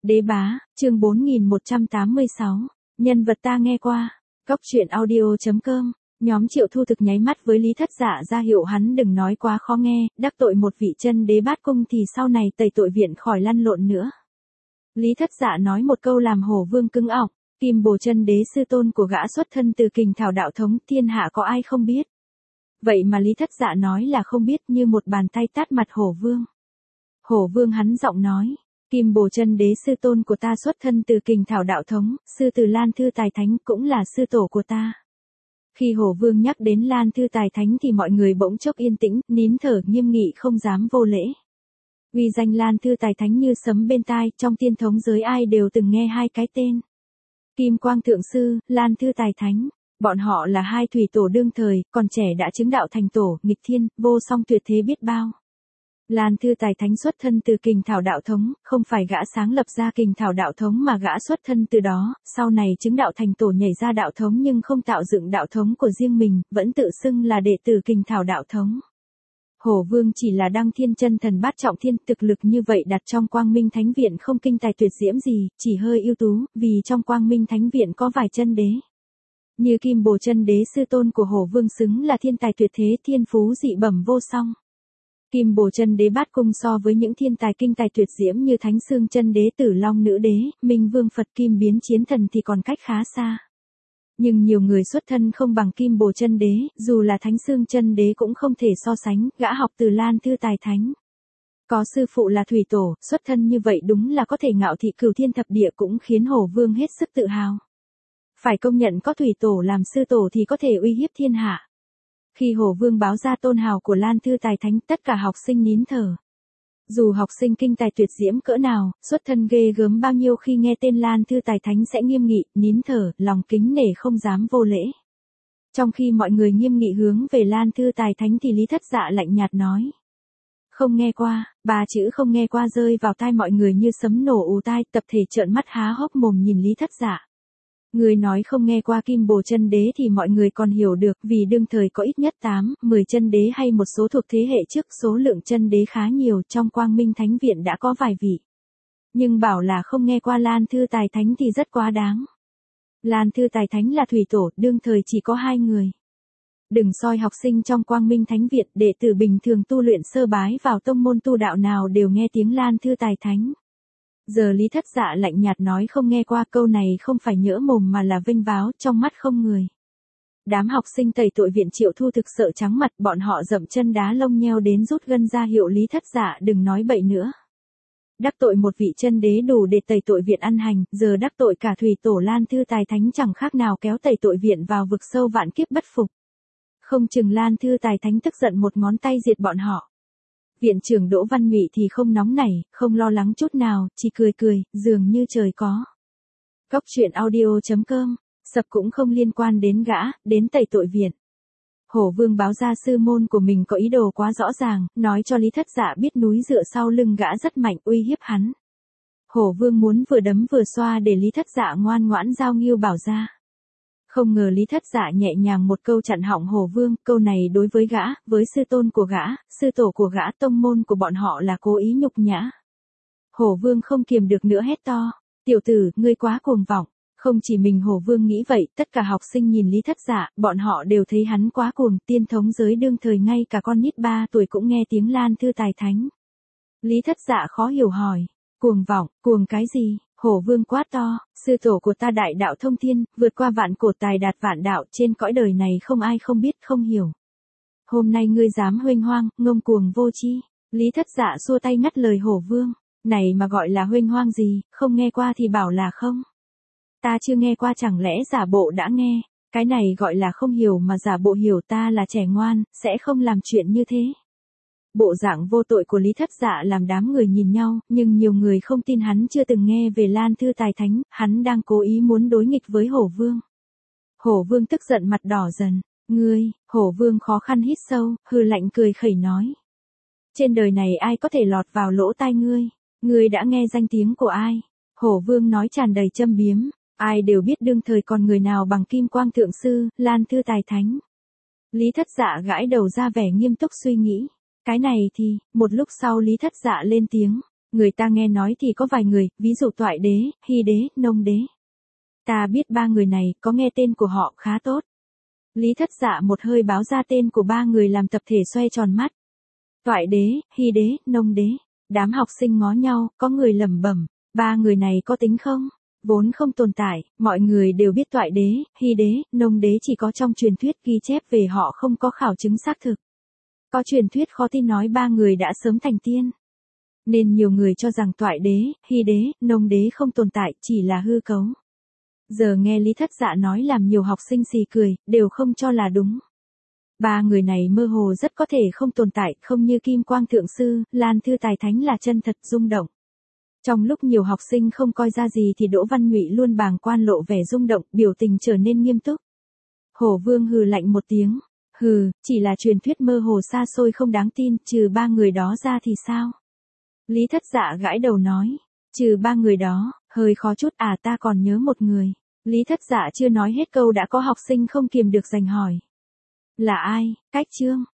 Đế bá, chương 4186, nhân vật ta nghe qua, Cóc truyện audio.com, nhóm Triệu Thu Thực nháy mắt với Lý Thất Dạ ra hiệu hắn đừng nói quá khó nghe, đắc tội một vị chân đế bát cung thì sau này tẩy tội viện khỏi lăn lộn nữa. Lý Thất Dạ nói một câu làm Hổ Vương cứng ỏng, Kim Bồ chân đế sư tôn của gã xuất thân từ Kình Thảo đạo thống, thiên hạ có ai không biết. Vậy mà Lý Thất Dạ nói là không biết, như một bàn tay tát mặt Hổ Vương. Hổ Vương hắn giọng nói, Kim Bồ chân đế sư tôn của ta xuất thân từ Kình Thảo đạo thống, sư từ Lan Thư Tài Thánh cũng là sư tổ của ta. Khi Hổ Vương nhắc đến Lan Thư Tài Thánh thì mọi người bỗng chốc yên tĩnh, nín thở nghiêm nghị không dám vô lễ. Uy danh Lan Thư Tài Thánh như sấm bên tai, trong tiên thống giới ai đều từng nghe hai cái tên. Kim Quang Thượng Sư, Lan Thư Tài Thánh, bọn họ là hai thủy tổ đương thời, còn trẻ đã chứng đạo thành tổ, nghịch thiên, vô song tuyệt thế biết bao. Lan Thư Tài Thánh xuất thân từ Kình Thảo đạo thống, không phải gã sáng lập ra Kình Thảo đạo thống mà gã xuất thân từ đó, sau này chứng đạo thành tổ nhảy ra đạo thống nhưng không tạo dựng đạo thống của riêng mình, vẫn tự xưng là đệ tử Kình Thảo đạo thống. Hổ Vương chỉ là đăng thiên chân thần bát trọng thiên, thực lực như vậy đặt trong Quang Minh Thánh Viện không kinh tài tuyệt diễm gì, chỉ hơi ưu tú, vì trong Quang Minh Thánh Viện có vài chân đế. Như Kim Bồ chân đế sư tôn của Hổ Vương xứng là thiên tài tuyệt thế, thiên phú dị bẩm vô song. Kim Bồ chân đế bát cung so với những thiên tài kinh tài tuyệt diễm như Thánh Xương chân đế, Tử Long nữ đế, Minh Vương Phật Kim biến chiến thần thì còn cách khá xa. Nhưng nhiều người xuất thân không bằng Kim Bồ chân đế, dù là Thánh Xương chân đế cũng không thể so sánh, gã học từ Lan Thư Tài Thánh. Có sư phụ là thủy tổ, xuất thân như vậy đúng là có thể ngạo thị cửu thiên thập địa, cũng khiến Hổ Vương hết sức tự hào. Phải công nhận có thủy tổ làm sư tổ thì có thể uy hiếp thiên hạ. Khi Hổ Vương báo ra tôn hào của Lan Thư Tài Thánh, tất cả học sinh nín thở. Dù học sinh kinh tài tuyệt diễm cỡ nào, xuất thân ghê gớm bao nhiêu, khi nghe tên Lan Thư Tài Thánh sẽ nghiêm nghị, nín thở, lòng kính nể không dám vô lễ. Trong khi mọi người nghiêm nghị hướng về Lan Thư Tài Thánh thì Lý Thất Dạ lạnh nhạt nói. Không nghe qua, ba chữ không nghe qua rơi vào tai mọi người như sấm nổ ù tai, tập thể trợn mắt há hốc mồm nhìn Lý Thất Dạ. Người nói không nghe qua Kim Bồ chân đế thì mọi người còn hiểu được, vì đương thời có ít nhất 8, 10 chân đế hay một số thuộc thế hệ trước, số lượng chân đế khá nhiều, trong Quang Minh Thánh Viện đã có vài vị. Nhưng bảo là không nghe qua Lan Thư Tài Thánh thì rất quá đáng. Lan Thư Tài Thánh là thủy tổ, đương thời chỉ có 2 người. Đừng soi học sinh trong Quang Minh Thánh Viện, đệ tử bình thường tu luyện sơ bái vào tông môn tu đạo nào đều nghe tiếng Lan Thư Tài Thánh. Giờ Lý Thất Dạ lạnh nhạt nói không nghe qua, câu này không phải nhỡ mồm mà là vênh váo, trong mắt không người. Đám học sinh tẩy tội viện Triệu Thu Thực sợ trắng mặt, bọn họ dậm chân đá lông nheo đến rút gân ra hiệu Lý Thất Dạ đừng nói bậy nữa. Đắc tội một vị chân đế đủ để tẩy tội viện ăn hành, giờ đắc tội cả thủy tổ Lan Thư Tài Thánh chẳng khác nào kéo tẩy tội viện vào vực sâu vạn kiếp bất phục. Không chừng Lan Thư Tài Thánh tức giận một ngón tay diệt bọn họ. Viện trưởng Đỗ Văn Nhụy thì không nóng nảy, không lo lắng chút nào, chỉ cười cười, dường như trời có. Cóc truyện audio.com, sập cũng không liên quan đến gã, đến tẩy tội viện. Hổ Vương báo ra sư môn của mình có ý đồ quá rõ ràng, nói cho Lý Thất Dạ biết núi dựa sau lưng gã rất mạnh, uy hiếp hắn. Hổ Vương muốn vừa đấm vừa xoa để Lý Thất Dạ ngoan ngoãn giao Ngưu Bảo ra. Không ngờ Lý Thất Dạ nhẹ nhàng một câu chặn họng Hổ Vương, câu này đối với gã, với sư tôn của gã, sư tổ của gã, tông môn của bọn họ là cố ý nhục nhã. Hổ Vương không kiềm được nữa hét to, tiểu tử, ngươi quá cuồng vọng. Không chỉ mình Hổ Vương nghĩ vậy, tất cả học sinh nhìn Lý Thất Dạ, bọn họ đều thấy hắn quá cuồng, tiên thống giới đương thời ngay cả con nít 3 tuổi cũng nghe tiếng Lan Thư Tài Thánh. Lý Thất Dạ khó hiểu hỏi, cuồng vọng, cuồng cái gì? Hổ Vương quát to, sư tổ của ta đại đạo thông thiên, vượt qua vạn cổ tài đạt vạn đạo, trên cõi đời này không ai không biết không hiểu. Hôm nay ngươi dám huênh hoang, ngông cuồng vô tri. Lý Thất Dạ xua tay ngắt lời Hổ Vương, này mà gọi là huênh hoang gì, không nghe qua thì bảo là không. Ta chưa nghe qua, chẳng lẽ giả bộ đã nghe, cái này gọi là không hiểu mà giả bộ hiểu, ta là trẻ ngoan, sẽ không làm chuyện như thế. Bộ dạng vô tội của Lý Thất Dạ làm đám người nhìn nhau, nhưng nhiều người không tin hắn chưa từng nghe về Lan Thư Tài Thánh, hắn đang cố ý muốn đối nghịch với Hổ Vương. Hổ Vương tức giận mặt đỏ dần, ngươi, Hổ Vương khó khăn hít sâu, hừ lạnh cười khẩy nói. Trên đời này ai có thể lọt vào lỗ tai ngươi đã nghe danh tiếng của ai? Hổ Vương nói tràn đầy châm biếm, ai đều biết đương thời còn người nào bằng Kim Quang Thượng Sư, Lan Thư Tài Thánh. Lý Thất Dạ gãi đầu ra vẻ nghiêm túc suy nghĩ. Cái này thì, một lúc sau Lý Thất Dạ lên tiếng, Người ta nghe nói thì có vài người, ví dụ Toại đế, Hy đế, Nông đế. Ta biết ba người này, có nghe tên của họ khá tốt. Lý Thất Dạ một hơi báo ra tên của ba người làm tập thể xoay tròn mắt. Toại đế, Hy đế, Nông đế. Đám học sinh ngó nhau, có người lẩm bẩm, ba người này có tính không? Vốn không tồn tại, mọi người đều biết Toại đế, Hy đế, Nông đế chỉ có trong truyền thuyết ghi chép về họ không có khảo chứng xác thực. Có truyền thuyết khó tin nói ba người đã sớm thành tiên. Nên nhiều người cho rằng Toại đế, Hy đế, Nông đế không tồn tại, chỉ là hư cấu. Giờ nghe Lý Thất Dạ nói làm nhiều học sinh xì cười, đều không cho là đúng. Ba người này mơ hồ rất có thể không tồn tại, không như Kim Quang Thượng Sư, Lan Thư Tài Thánh là chân thật rung động. Trong lúc nhiều học sinh không coi ra gì thì Đỗ Văn Nhụy luôn bàng quan lộ vẻ rung động, biểu tình trở nên nghiêm túc. Hổ Vương hừ lạnh một tiếng, hừ, chỉ là truyền thuyết mơ hồ xa xôi không đáng tin, trừ ba người đó ra thì sao? Lý Thất Dạ gãi đầu nói, trừ ba người đó, hơi khó chút à, ta còn nhớ một người. Lý Thất Dạ chưa nói hết câu đã có học sinh không kiềm được giành hỏi. Là ai? Cách Trương.